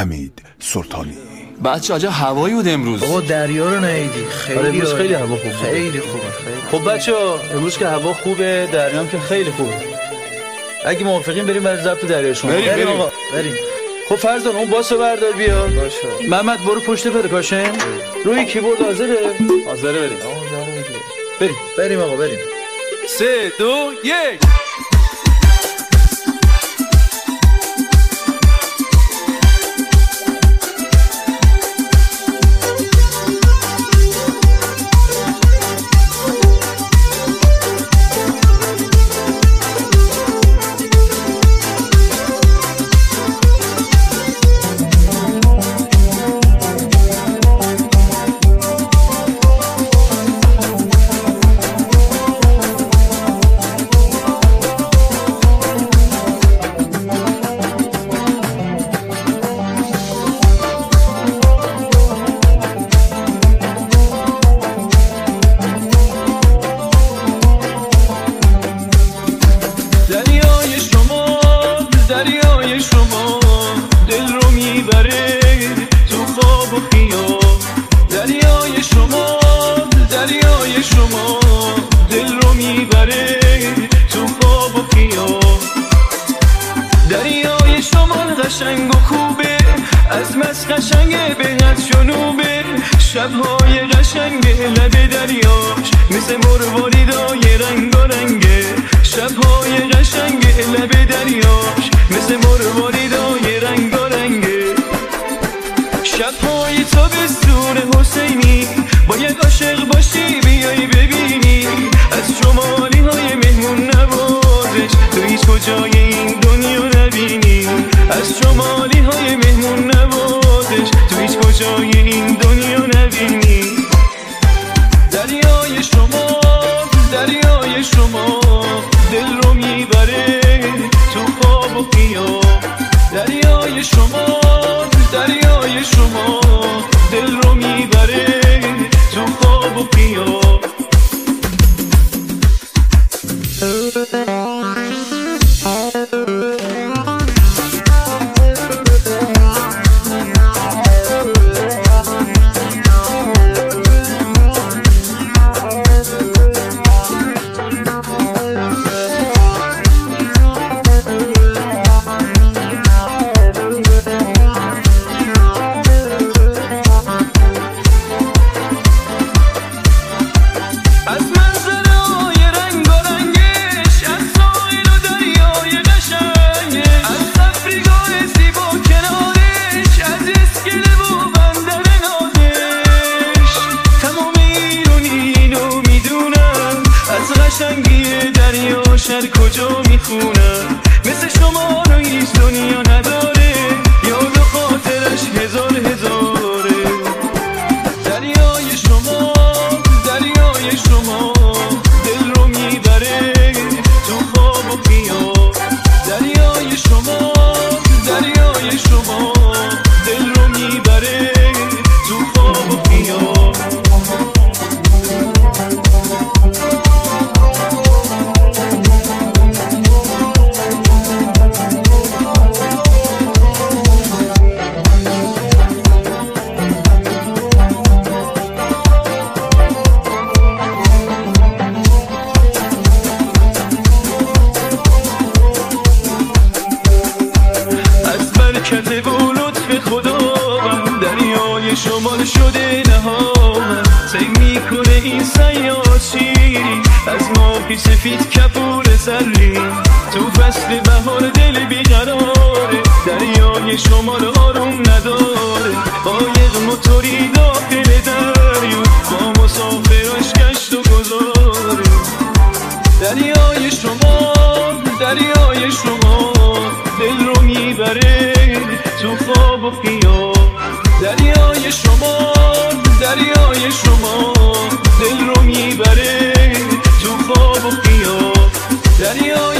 حمید سلطانی. بچه عجب هوایی بود امروز. بابا دریا رو ندیدی؟ امروز خیلی هوا خوبه. خیلی خوبه. خب بچه‌ها امروز که هوا خوبه، دریا هم که خیلی خوبه. اگه موافقین بریم برای ضبط دریا شما. بریم آقا. بریم. خب فرزان اون باسو بردار بیا. باشه. محمد برو پشت پرکاشن. روی کیبورد حاضره؟ حاضره بریم. بریم آقا بریم. 3 2 1. دریای شما دل رو میبره تو خواب و خیال. دریای شما دل رو میبره تو خواب و خیال. دریای شما قشنگ و خوبه، از مس قشنگه به از جنوبه. شبهای قشنگه لب دریاش مثل مرواریدای رنگارنگه. شبهای قشنگه لب دریاش مثل مرواریدای رنگارنگه. شبهای تابستون حسینی باید عاشق باشی بیای ببینی از شمالی های مهمون نوازش تو هیچ کجای این دنیا نبینی. از شمالی های مهمون نوازش تو هیچ کجای این دنیا نبینی. دریای شما دل رو میبره تو خواب و خیال. دریای شما دل رو میبره تو خواب و خیال. قشنگی دریا شهر کجا میخونم مثل شما رو هیچ دنیا نداره. یاد و خاطرش هزاره. دریای شما دل رو میبره تو خواب و خیال. دریای شما دل رو میبره تو خواب و خیال. برکت و لطف خدا دریای شمال شده نهام. سیر میکنه این سیاد شیری از ماهی سفید کپور زرین. تو فصل بهار دل بیقراره، دریای شمال آروم نداره. قایق موتوری داخل دریا با مسافراش گشت و گذاره. دریای شما دل رو میبره تو خواب و خیال. دریای شما دل رو میبره تو خواب و خیال.